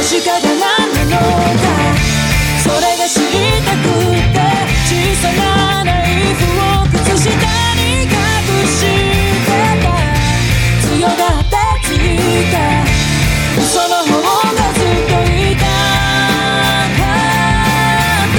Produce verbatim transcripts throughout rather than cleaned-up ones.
仕方何なのか、それが知りたくて小さなナイフを靴下に隠してた。強がってついた嘘の方がずっと痛かった。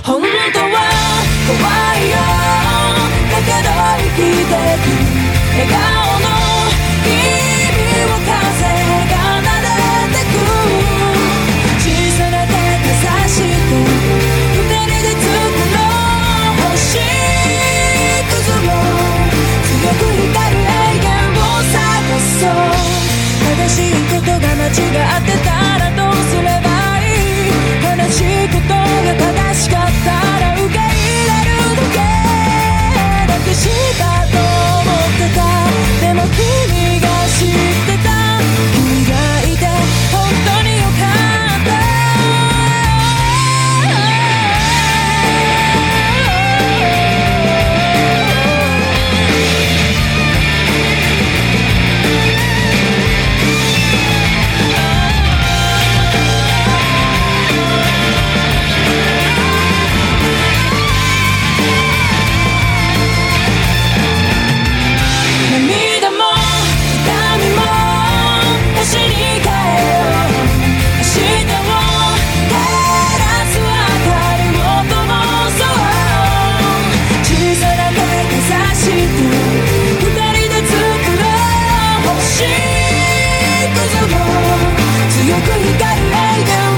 本当は怖いよだけど生きてく笑顔の君を風が撫でてく。小さな手かざして二人で作ろう星屑も強く光る永遠を探そう。正しいことが間違ってたらどうすればいい。悲しいことが正しかったら受け入れるだけだけしたと思ってた。でも君が知ってた。君がいて本当によかった。涙も痛みも星に変えよう。明日を照らす明かりを灯そう。小さな手かざして二人で作ろう星屑も強く光る永遠